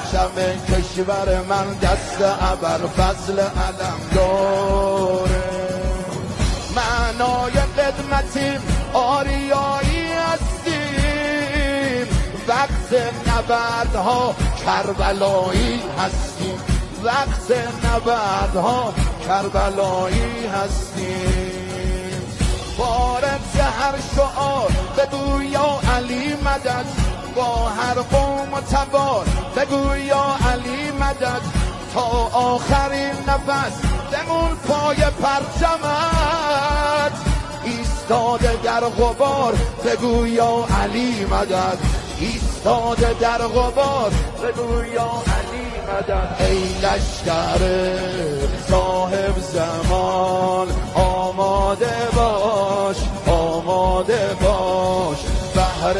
پرچم کشور من دست ابرفضل علم داره. معنای قدمتیم آریایی هستیم، وقت نبردها کربلایی هستیم، وقت نبردها کربلایی هستیم. وارد ز هر شعار بگو یا علی مدد، با هر قوم و تبار بگو یا علی مدد، تا آخرین نفس بمون پای پرچمت، ایستاده در غبار بگو یا علی مدد، ایستاده در غبار بگو یا علی مدد. ای لشکر صاحب زمان آماده باش، آماده باش، بهر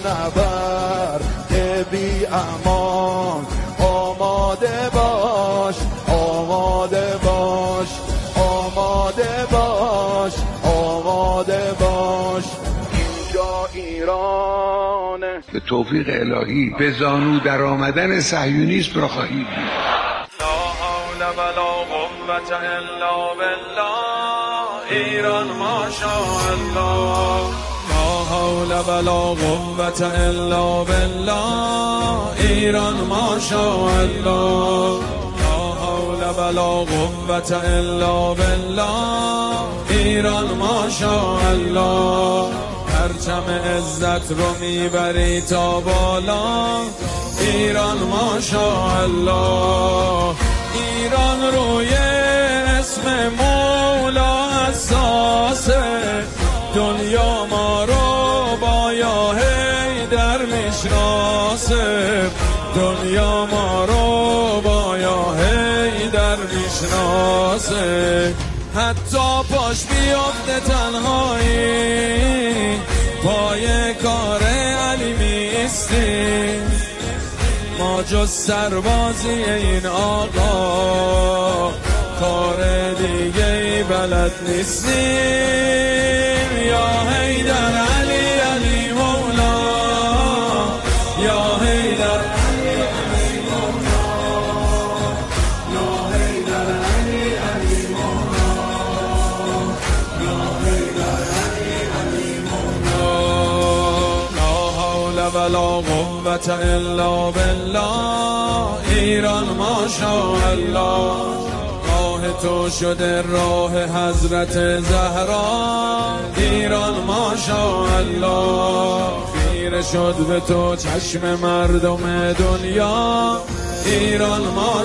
نبرد بی امان آماده باش، آماده باش، آماده باش، آماده باش. اینجا ایرانه. به توفیق الهی به زانو در آمدن صهیونیسم را خواهید دید. لا حول ولا قوة الا بالله، ایران ماشاءالله. لا حول ولا قوة الا بالله، ایران ماشاءالله. لا حول ولا قوة الا بالله، ایران ماشاءالله. پرچم عزت رو میبری تا بالا، ایران ماشاءالله. ایران روی اسم مولا اساسه، دنیا ما رو با یا حیدر میشناسه، دنیا ما رو با یا حیدر میشناسه. حتی پاش بیفته تنهایی، پای کار علی میستی، ما جز سربازی این آقا کار دیگه ای بلد نیستیم. یا حیدر علی علی مولا، یا حیدر علی علی مولا، یا حیدر علی علی مولا، یا حیدر علی علی مولا. لا حول ولا قوة الا بالله، ایران ماشاءالله. راه تو شده راه حضرت زهرا، ایران ماشاءالله. خیره شد به تو چشم مردم دنیا، ایران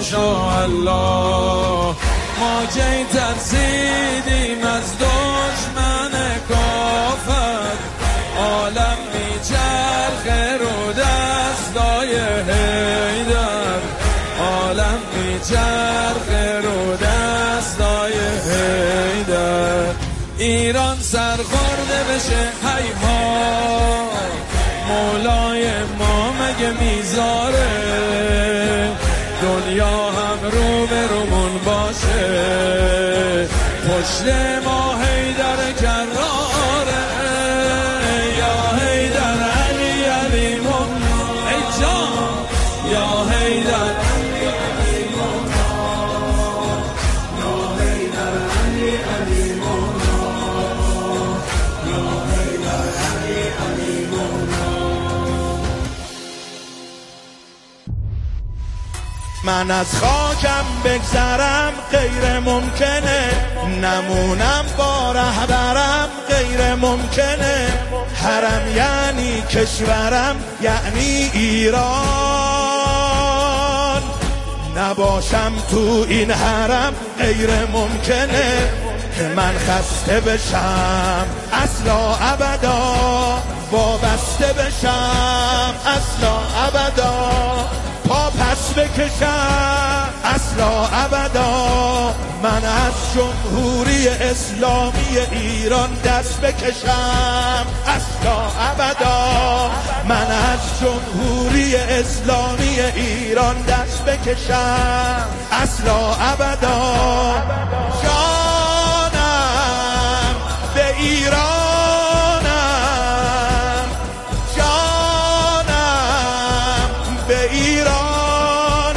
ماشاءالله. ما کی ترسیدیم از دشمن کافر، عالم میچرخه رو دستای حیدر، عالم میچرخه رو دستای حیدر. ایران سرخورده بشه هیها، مولای ما مگه میذاره، دنیا هم رو به رومون باشه، پشت ما حیدر کراره. یا حیدر علی علی مولا، ای جان یا حیدر علی علی مولا، یا حیدر علی علی مولا، یا حیدر علی علی مولا. من از خاکم بگذرم غیر ممکنه، نمونم با رهبرم غیر ممکنه. حرم یعنی کشورم یعنی ایران، نباشم تو این حرم غیر ممکنه. که من خسته بشم اصلا ابدا، وابسته بشم اصلا ابدا، پا پس بکشم اصلا ابدا. من از جمهوری اسلامی ایران دست بکشم اصلا ابدا، من از جمهوری اسلامی ایران دست بکشم اصلا ابدا. جانم به ایرانم، جانم به ایرانم،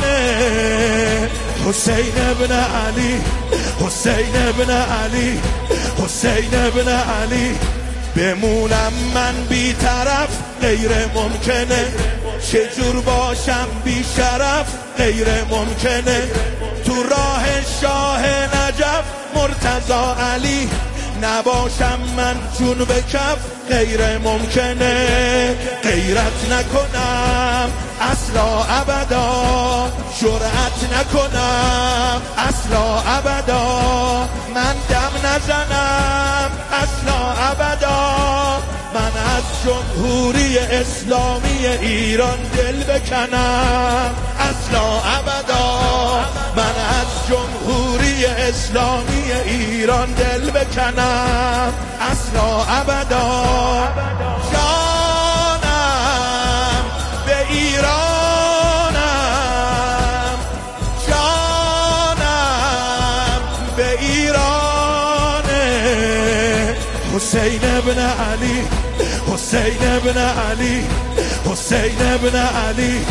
حسین ابن علی حسین ابن علی حسین ابن علی بمونم من بی طرف غیر ممکنه چجور باشم بی شرف غیر ممکنه تو راه شاه نجف مرتضی علی نباشم من جون به کف غیر ممکنه غیرت نکنم اصلا ابدا جرأت نکنم اصلا ابدا من دم نزنم اصلا ابدا من از جمهوری اسلامی ایران دل بکنم اصلا ابدا من از جمهوری اسلامی ایران دل بکنم اصلا ابدا جانم به ایرانم جانم به ایرانه حسین ابن علی حسین ابن علی حسین ابن علی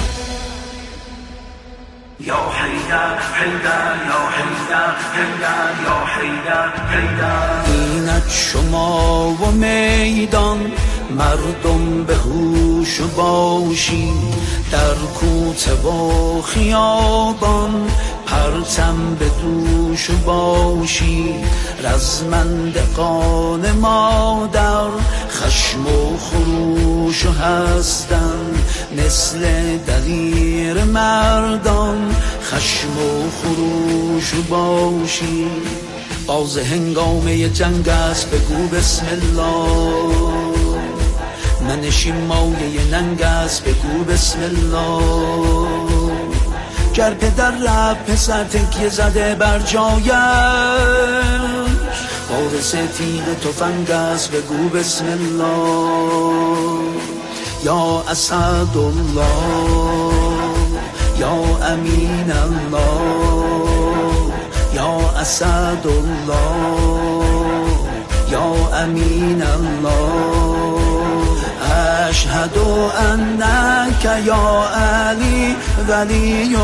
یا حیدر حیدر یا حیدر حیدر یا حیدر حیدر اینک شما و میدان مردم به هوش باشی در کوته و خیابان پرچم به دوش باشی رزمندگان ما در خشم و خروش هستند مثل دلیر مردان خشم و خروش باشی باز هنگامه جنگ است بگو بسم الله منشین مایه ننگ است بگو بسم الله گر پدر رفت پسر تکیه زده بر جایش وارث تیر تفنگ است بگو بسم الله یا اسد الله یا امین الله یا اسد الله یا امین الله اشهد انک یا علی ولی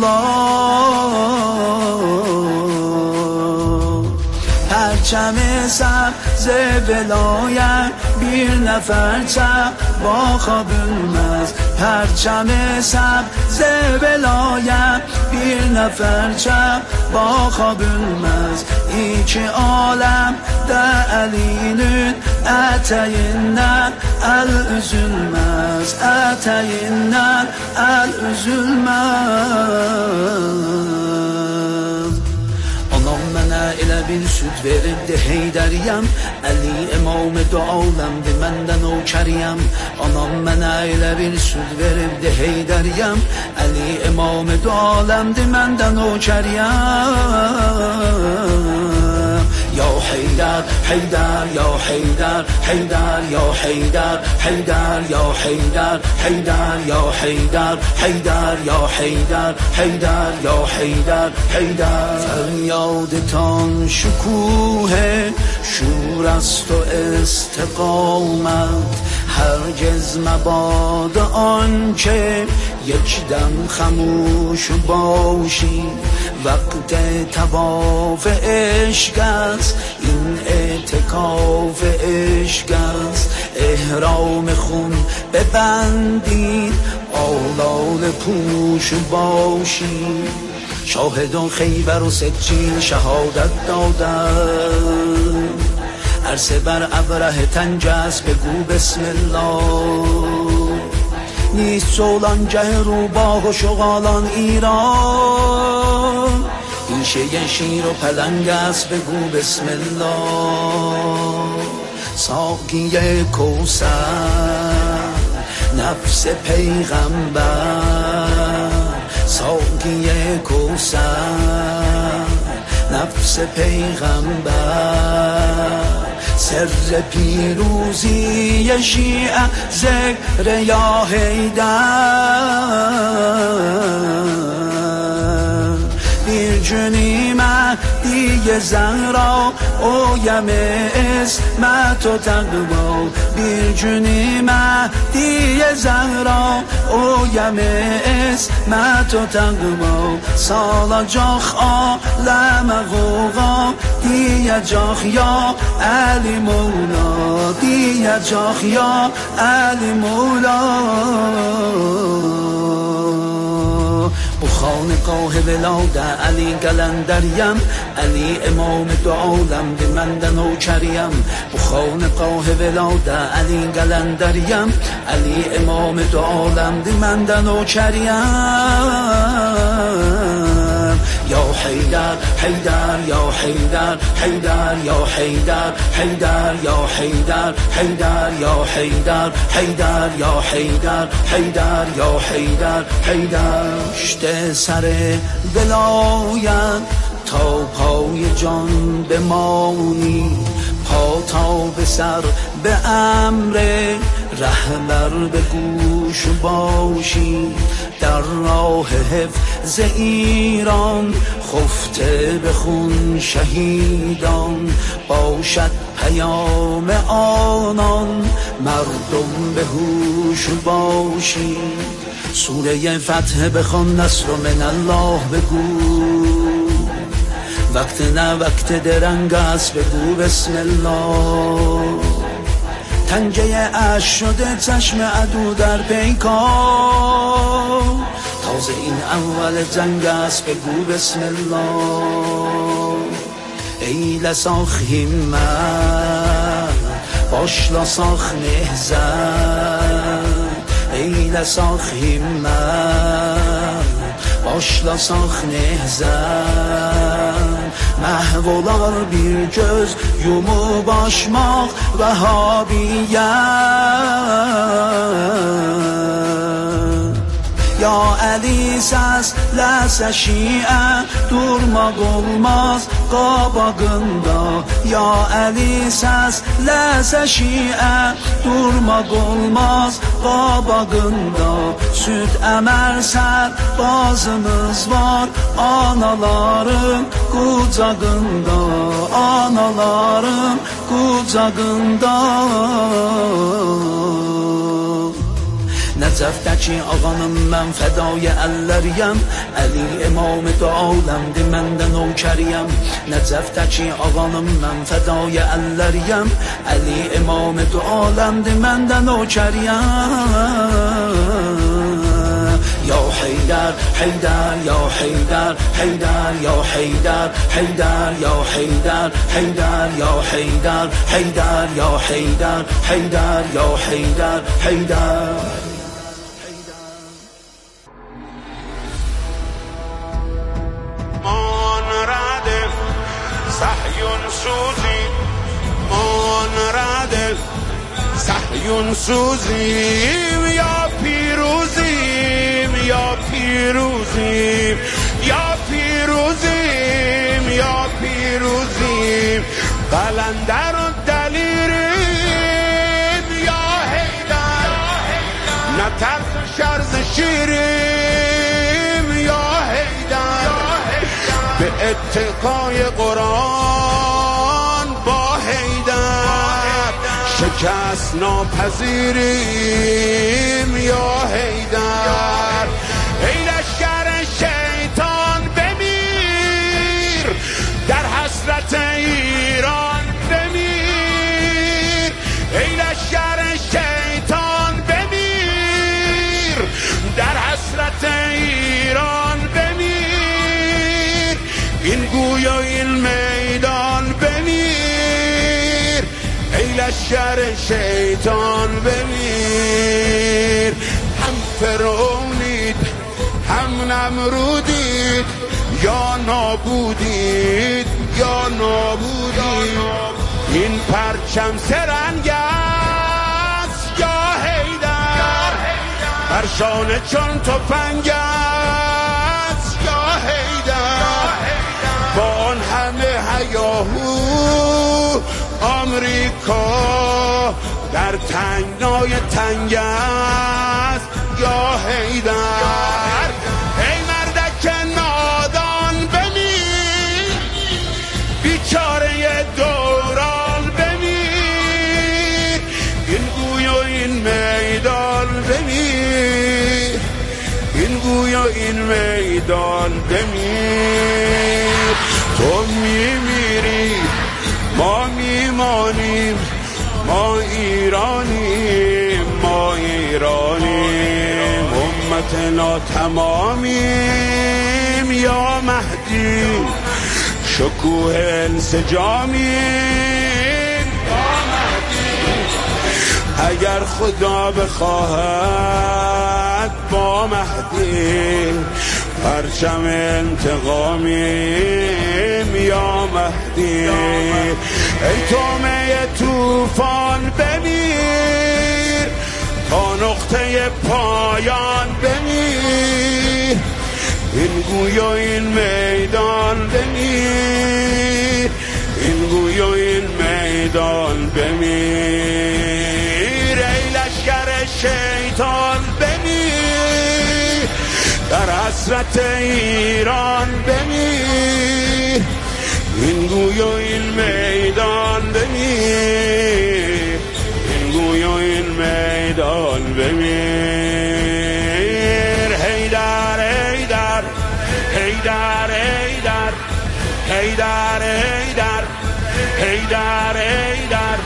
الله پرچم سبز ولایت بیر نفر چپ با خواب المز پرچم سبز ولایت بیر نفر چپ با خواب المز ایچ عالم در علینون اتینن الظلمز اتینن الظلمز anam mənə elə bir süd veribdi Heydəriyəm Əli imam dü aləmdi məndən o kəriyəm anam mənə elə bir süd veribdi Heydəriyəm Əli imam dü aləmdi məndən o kəriyəm یا حیدر حیدر یا حیدر حیدر یا حیدر حیدر یا حیدر حیدر یا حیدر حیدر یا حیدر حیدر یا حیدر حیدر فریادتان شکوه شور است و استقامت هرگز مباد آنکه یک دم خموش باشی وقت طواف عشق است این اعتکاف عشق است احرام خون ببندید آلال پوش باشی شاهدان خیبر و سجین شهادت دادن عرصه بر ابره تنجس بگو بسم الله نیست سولانگه روباه و شغالان ایران ایشه شیر و پلنگ است بگو بسم الله ساقی کوثر نفس پیغمبر ساقی کوثر نفس پیغمبر سر پیروزی شیعه ذکر یا حیدر bir günime مهدی زهرا اویم اسمت و تقوا bir günü مهدی زهرا اویم اسمت و تقوا salacaq aləmə qoğa diyəcək ya Əli Mevla diyəcək ya Əli Mevla bu خانقاه ولادة علی قلندریم علی امام دو عالمdir məndə nökəriyəm bu خانقاه ولادة علی قلندریم علی امام دو عالمdir məndə nökəriyəm یا حیدر حیدر یا حیدر حیدر یا حیدر حیدر یا حیدر حیدر یا حیدر حیدر یا حیدر حیدر یا حیدر حیدر پشت سر ولایت تا پای جان بمانی پا تا به سر به امر رهبر به گوش باشی در راه حفظ ایران خفته بخون شهیدان باشد پیام آنان مردم به هوش باشی سوره فتح بخوان نصر من الله بگو وقت نه وقت درنگ است بگو بسم الله تنگه اش شده چشم عدو در پیکار تازه این اول جنگ است بگو بسم الله ای لساخ همت باش لساخ نهزت ای لساخ همت باş لساخ nehzət məhv olar bir göz yumub açmaq Vəhabiyyət Ya Əli səsləsə şiə durmaq olmaz qabağında Ya Əli səsləsə şiə durmaq olmaz qabağında Süd əmər sərbazımız var anaların qucağında Anaların qucağında Nəcəfdəki ağanım mən fədai əlləriyəm Əli imam dü aləmdir məndə nökəriyəm Nəcəfdəki ağanım mən fədai əlləriyəm Əli imam dü aləmdir məndə nökəriyəm Ya Heydər, Heydər, Ya Heydər, Heydər, Ya Heydər, Heydər, Ya Heydər, Heydər, Ya Heydər, Heydər, Ya Heydər, Heydər, Ya Heydər, Heydər صهیون سوزیم یا پیروزیم یا پیروزیم یا پیروزیم یا پیروزیم قلندر و دلیریم یا حیدر نترس و شرز شیریم یا حیدر به اتقای قرآن با حیدر شکست ناپذیریم یا حیدر ای لشکر شیطان بمیر در حسرت ایران بمیر ای لشکر شیطان بمیر در حسرت ایران بمیر این گوی و این میدان بمیر ای لشکر شیطان بمیر هم فرعونید هم نمرودید یا نابودید یا نابودید این پرچم سرنگ است یا حیدر بر شانه چون تفنگ است یا حیدر با آن همه هیاهو آمریکا در تنگنای تنگ است یا حیدر ای مردک نادان بمیر میدان بمیر. تو میمیری ما میمانیم، ما ایرانیم، ما ایرانیم، امتنا تمامیم یا مهدی، شکوه انسجامیم یا مهدی. اگر خدا بخواهد با مهدی، پرچم انتقامیم یا مهدی. ای تومه توفان بمیر، تا نقطه پایان بمیر. این گوی و این میدان بمیر، این گوی و این میدان بمیر. ای لشکر شیطان بمیر، در حسرت ایران بمیر. این گوی و این میدان بمیر، این گوی و این میدان بمیر. حیدر حیدر حیدر حیدر حیدر حیدر حیدر حیدر.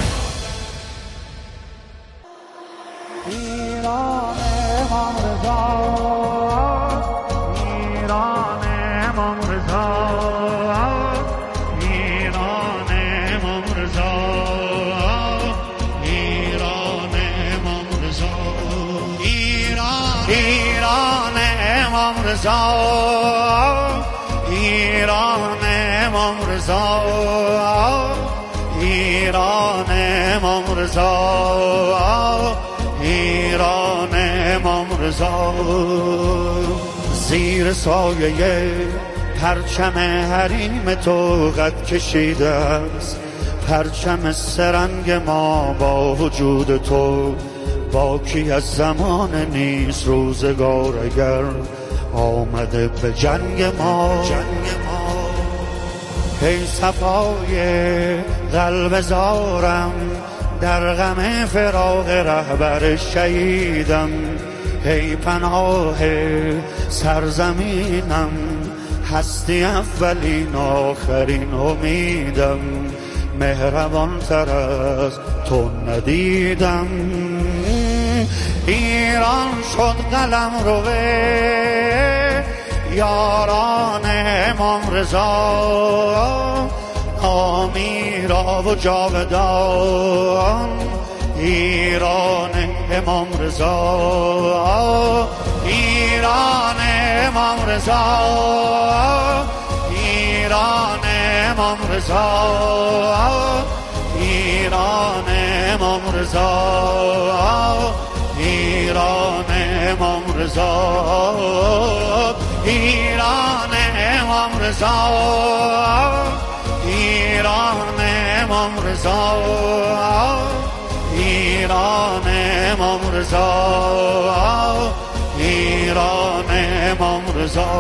ایران امام رضا، ایران امام رضا، ایران امام رضا، ایران امام رضا، ایران امام رضا، ایران امام رضا، ایران امام رضا، ایران امام رضا. زیر سایه پرچم حریم تو قد کشیده است، پرچم سرنگ ما با وجود تو. باکی از زمان نیست روزگار اگر آمده به جنگ ما. ای صفای قلب زارم، در غم فراق رهبر شهیدم. ای پناه سرزمینم، هستی اولین آخرین امیدم. مهربان تر از تو ندیدم. ایران شد قلم روه یاران امام رضا، آمیرا و جاودان. ایران امام رضا، ایران امام رضا، ایران امام رضا، ایران امام رضا، ایران امام رضا، ایران امام رضا، ایران امام رضا، ایران امام رضا، ایران امام رضا.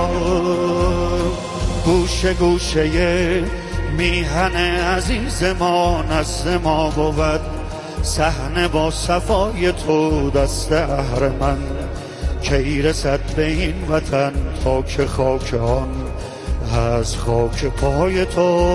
گوشه گوشه میهن عزیز ما نزد ما بود، صحنه با صفای تو دست اهرمن. کی رسد به این وطن تا که خاک آن از خاک پای تو.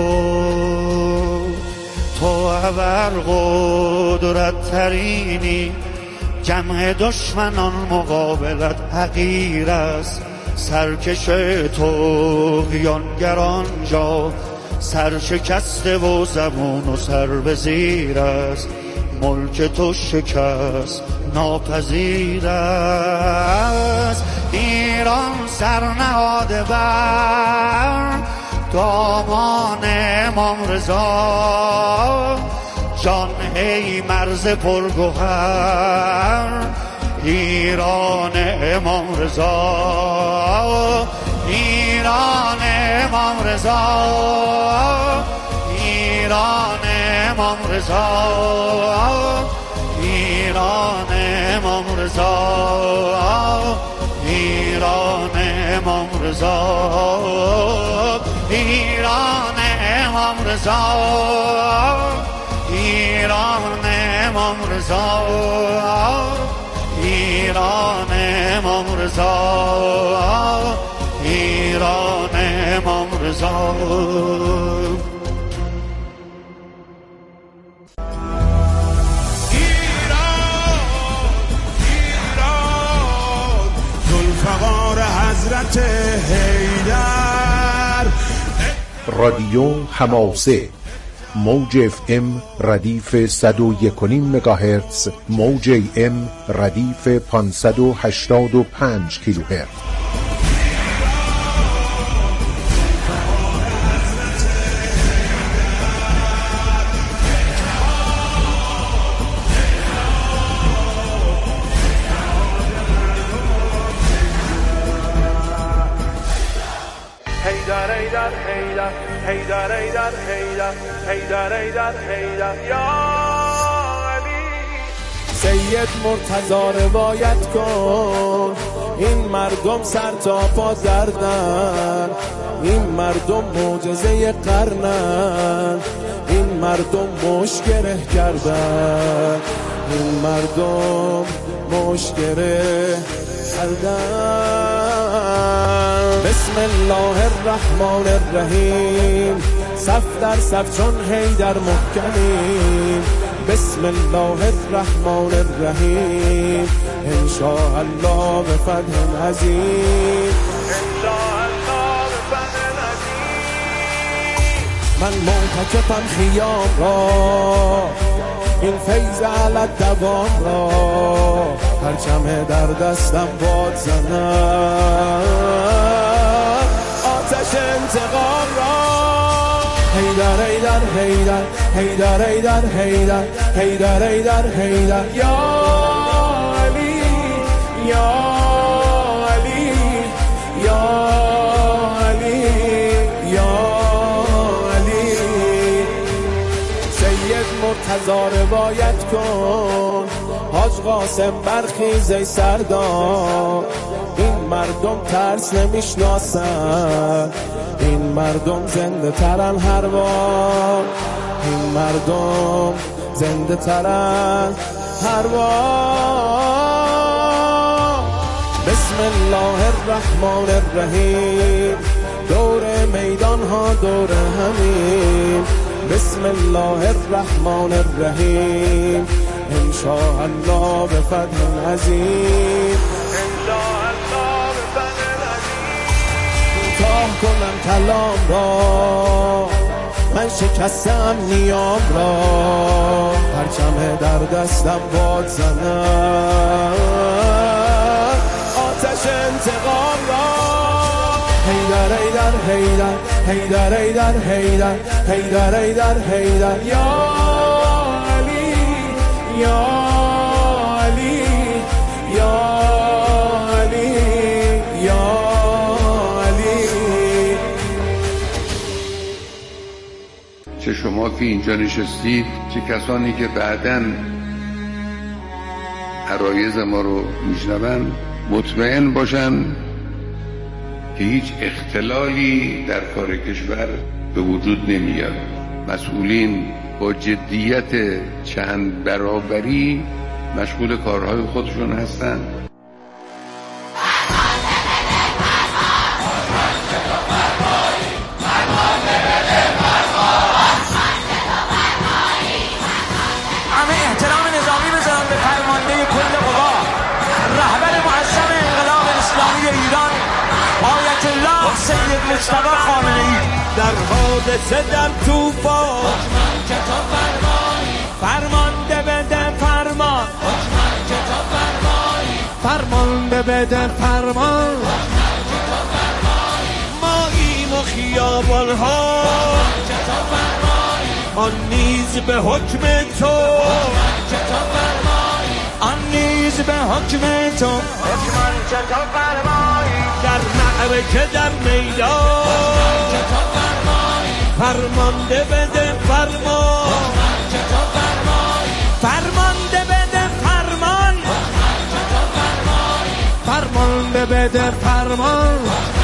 تو ابر قدرت ترینی، جمع دشمنان مقابلت حقیر است. سرکش طغیانگران جا سرشکسته و زبون و سر به زیر است. ملک تو شکست ناپذیر است. ایران سرنهاده بر دامان امام رضا، جان ای مرز پرگوهر. ایران امام رضا، ایران امام رضا، ایران امام رضا، ایران امام رضا، ایران امام رضا، ایران امام رضا، ایران امام رضا، ایران ایران امام رضا، ایران امام رضا. ذوالفقار حضرت حیدر. رادیو حماسه، موج FM ردیف 101.5 مگاهرتز، موج AM ردیف 585 کیلوهرتز. حیدر حیدر حیدر حیدر حیدر حیدر حیدر حیدر حیدر یا علی. سید مرتضی روایت کن، این مردم سر تا پا دردن، این مردم معجزه قرنن، این مردم مشکره کردن، این مردم مشکره کردن. بسم الله الرحمن الرحیم، صف در صف چون حیدر محکمیم. بسم الله الرحمن الرحیم، انشاءالله به فتح عظیم، انشاءالله به فتح عظیم. من معتکفم خیام را، این فیض علت دوام را، پرچم در دستم باد زنم، آتش انتقام را. حیدر حیدر حیدر حیدر حیدر حیدر حیدر حیدر حیدر یا علی یا علی یا علی یا علی. سید مرتضی روایت کن، حاج قاسم برخیز ای سردار، این مردم ترس نمیشناسن، این مردم زنده ترن هر بار، این مردم زنده ترن هر بار. بسم الله الرحمن الرحیم، دور میدان ها دور همین. بسم الله الرحمن الرحیم، انشاءالله به فتح عظیم، انشاءالله به فتح عظیم. کوتاه کنم کلام را، من شکستم نیام را، پرچم در دستم باد زنم، آتش انتقام را. حیدر حیدر حیدر حیدر حیدر حیدر حیدر حیدر حیدر یا علی یا علی یا علی یا علی. چه شما که اینجا نشستید، چه کسانی که بعداً عرایض ما رو میشنون، مطمئن باشن که هیچ اختلالی در کار کشور به وجود نمیاد. مسئولین با جدیت چند برابری مشغول کارهای خودشون هستند. همه احترام نظامی بذارن به فرمانده کل قوا، رهبر معظم انقلاب اسلامی ایران آیت الله سید مصطفی خامنه‌ای. در حادثه در طوفان فرمانده بده فرمان، فرمانده بده فرمان، ماییم و خیابان ها آن نیز به حکم تو، آن نیز به حکم تو، حکمان که تو فرمایی. در معرکه در میدان فرمانده بده فرمان، فرمانده بده فرمان، فرمانده بده فرمان،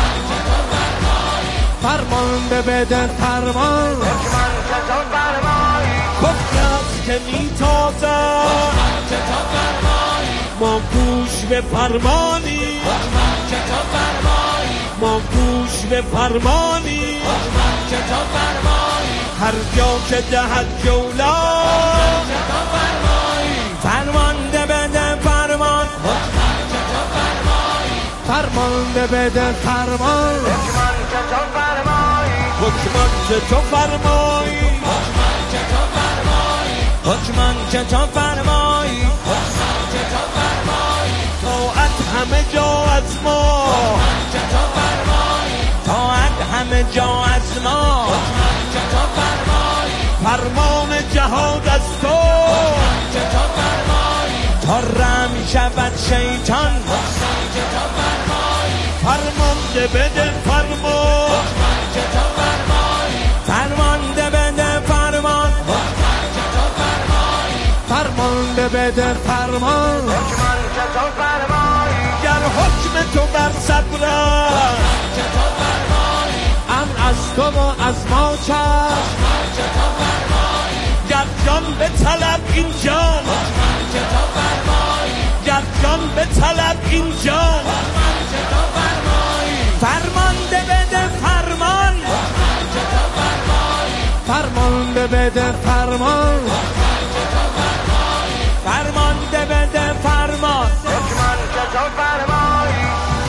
فرمانده بده فرمان. حکمان که تو فرمایی. کفر است که میتازد ما گوش به فرمانی حکمم که تو فرمایی ما گوش به فرمانی حکمم که تو فرمایی هر جا که دهد جولا که تو فرمایی فرمانده بده فرمان حکمم که تو فرمایی فرمانده بده فرمان حکمم که تو فرمایی حکمان که تو فرمایی حکمم که تو فرمایی حکمان که تو فرمایی حکمم که تو فرمایی طاعت همه جا از ما حکمم که تو فرمایی طاعت همه جا از ما حکمم که تو فرمایی فرمان جهاد از تو حکمم که تو فرمایی تا رم شود شیطان حکمم که تو فرمایی فرمانده بده فرمان حکمم که تو فرمایی فرمانده بده فرمان حکمم که تو فرمایی فرمانده بده فرمان حکمم که تو فرمایی گر حکم تو بر صبر حکمم که تو فرمایی امن از تو و از ما چشم حکمم که تو فرمایی گر جان به طلب این جان حکمم که تو فرمایی گر جان به طلب این جان حکمم که تو فرمایی فرمانده بده فرمان حکمم که تو فرمایی فرمانده بده فرمان حکمم که تو فرمایی فرمانده بده فرمان حکمم که تو فرمایی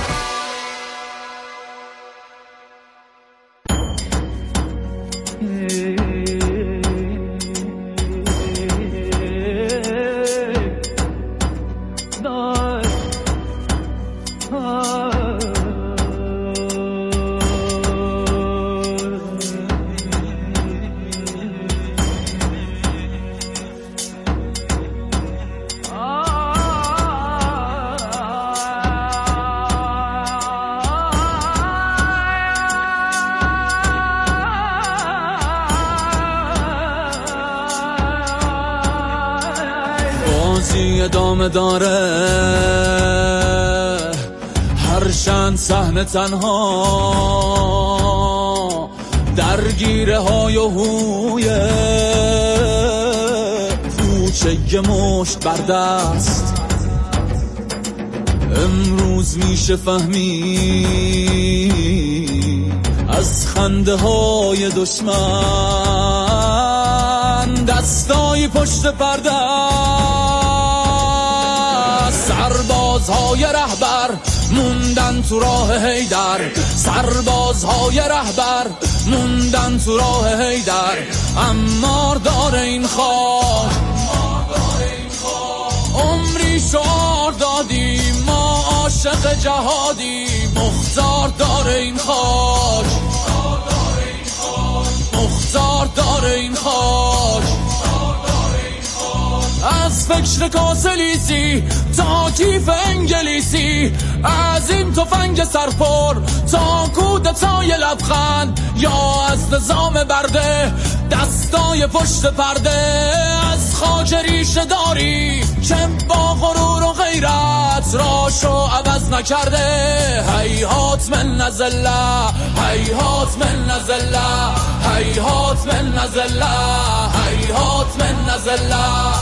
بازی ادامه داره هر چند صحنه تنها درگیره های و هویه کوچه مشت بر دست امروز میشه فهمی از خنده های دشمن دستای پشت پرده سربازهای رهبر موندن تو راه حیدر سربازهای رهبر موندن تو راه حیدر امار داره این خاک عمری شعار دادیم ما عاشق جهادی مختار داره این خاک مختار داره این خاک از فکر کاسلیسی تا کیف انگلیسی از این تفنگ سرپر تا کودتای لبخند یا از نظام برده دستای پشت پرده از خاک ریشه داری که با غرور و غیرت راشو عوض نکرده هیهات من نزله هیهات من نزله هیهات من نزله هیهات من نزله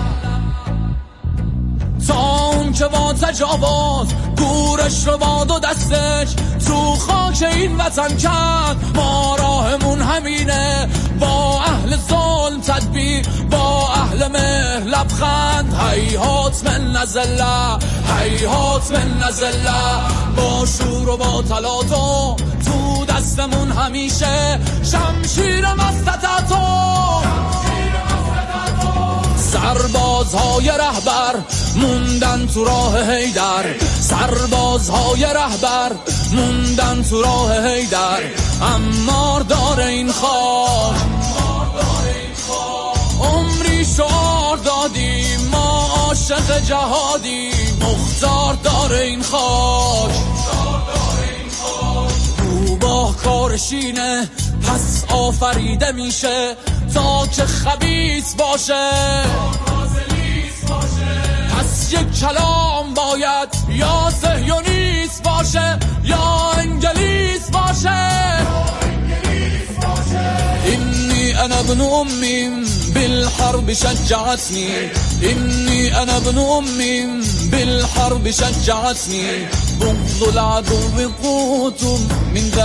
تا اون که با تجاوز گورش رو باد و دستش تو خاک این وطن کرد ما راهمون همینه با اهل ظلم تدبیر با اهل مهر لبخند هیهات من نزله هیهات من نزله با شور و با تلاطم تو دستمون همیشه شمشیر مستطعم سربازهای رهبر موندن تو راه حیدر سربازهای رهبر موندن تو راه حیدر امار داره این خاک عمری شعار دادیم ما عاشق جهادی مختار داره این خاک روباه کارشینه پس آفریده میشه تا که خبیث باشه پس یک کلام باید یا صهیونیست باشه یا انگلیس باشه اینی انا ابن امیم بالحرب شجعتني إني أنا ابن أم بالحرب شجعتني بغض العدو قوت من